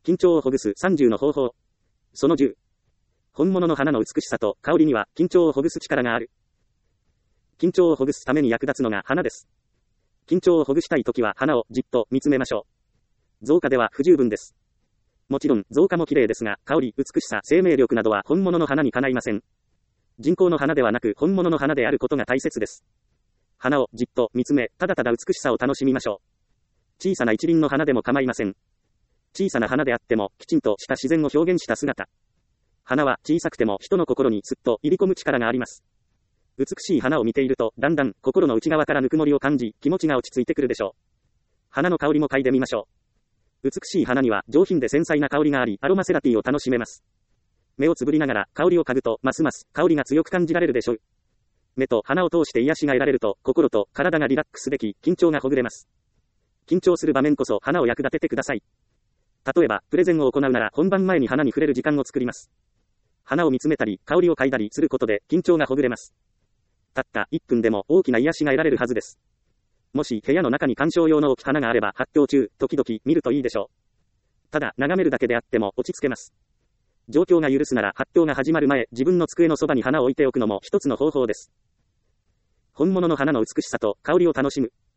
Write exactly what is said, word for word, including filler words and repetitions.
緊張をほぐすさんじゅうの方法。そのじゅう。本物の花の美しさと香りには緊張をほぐす力がある。緊張をほぐすために役立つのが花です。緊張をほぐしたいときは花をじっと見つめましょう。造花では不十分です。もちろん造花も綺麗ですが、香り、美しさ、生命力などは本物の花にかないません。人工の花ではなく本物の花であることが大切です。花をじっと見つめ、ただただ美しさを楽しみましょう。小さな一輪の花でも構いません。小さな花であっても、きちんとした自然を表現した姿。花は小さくても人の心にすっと入り込む力があります。美しい花を見ていると、だんだん心の内側からぬくもりを感じ、気持ちが落ち着いてくるでしょう。花の香りも嗅いでみましょう。美しい花には上品で繊細な香りがあり、アロマセラピーを楽しめます。目をつぶりながら香りを嗅ぐと、ますます香りが強く感じられるでしょう。目と鼻を通して癒しが得られると、心と体がリラックスでき、緊張がほぐれます。緊張する場面こそ花を役立ててください。例えば、プレゼンを行うなら本番前に花に触れる時間を作ります。花を見つめたり、香りを嗅いだりすることで緊張がほぐれます。たったいっぷんでも大きな癒しが得られるはずです。もし部屋の中に観賞用の置き花があれば発表中、時々見るといいでしょう。ただ眺めるだけであっても落ち着けます。状況が許すなら発表が始まる前、自分の机のそばに花を置いておくのも一つの方法です。本物の花の美しさと香りを楽しむ。